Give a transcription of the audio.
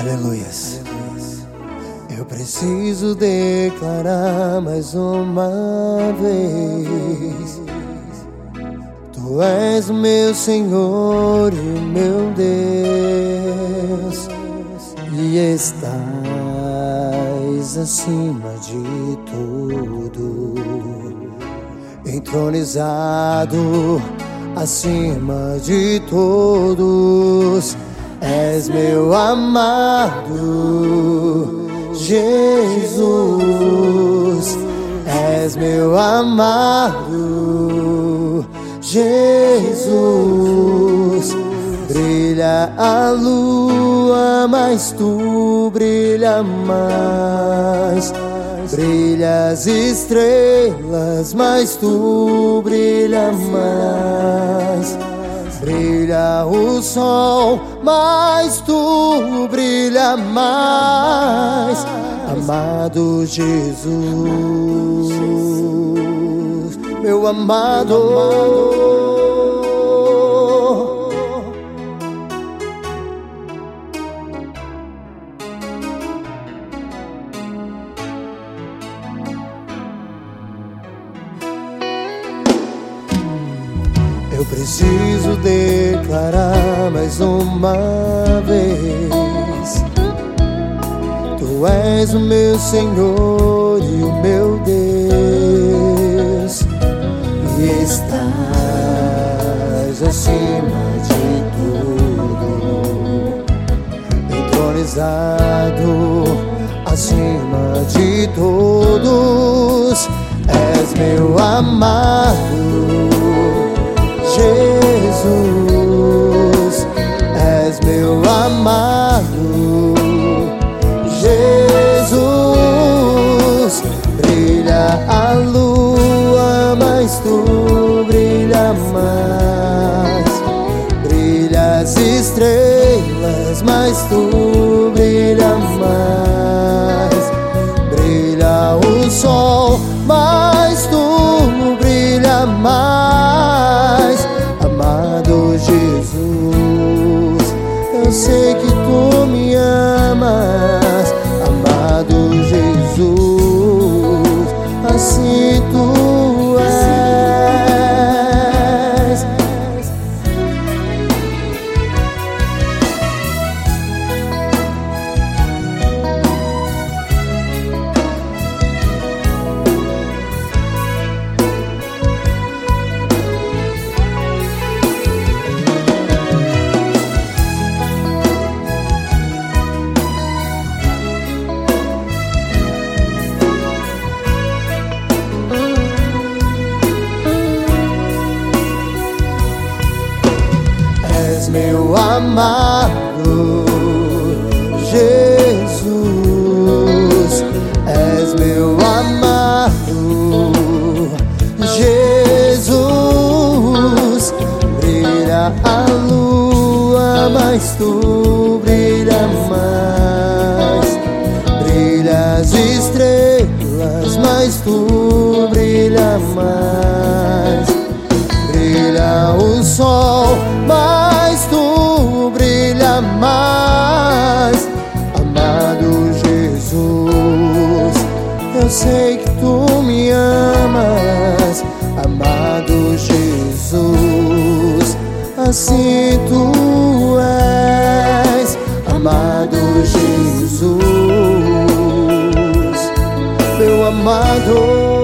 Aleluias. Eu preciso declarar mais uma vez: Tu és o meu Senhor e o meu Deus, e estás acima de tudo, entronizado acima de todos. És meu amado Jesus, és meu amado Jesus. Brilha a lua, mas tu brilha mais. Brilha as estrelas, mas tu brilha mais. Brilha o sol, mas tu brilha mais. Amado Jesus, meu amado. Eu preciso declarar mais uma vez: Tu és o meu Senhor e o meu Deus, e estás acima de tudo, entronizado acima de todos. És meu amado Jesus, és meu amado Jesus. Brilha a lua, mas tu brilha mais. Brilha as estrelas, mas tu brilha mais. Brilha o sol, mas tu brilha mais. Amado Jesus, eu sei que tu me amas. Amado Jesus, assim tu és. És meu amado Jesus, és meu amado Jesus. Brilha a lua, mas tu brilha mais. Brilha as estrelas, mas tu brilha mais. Brilha o sol, mas tu brilha mais. Amado Jesus, eu sei que tu me amas. Amado Jesus, assim tu és. Amado Jesus, meu amado.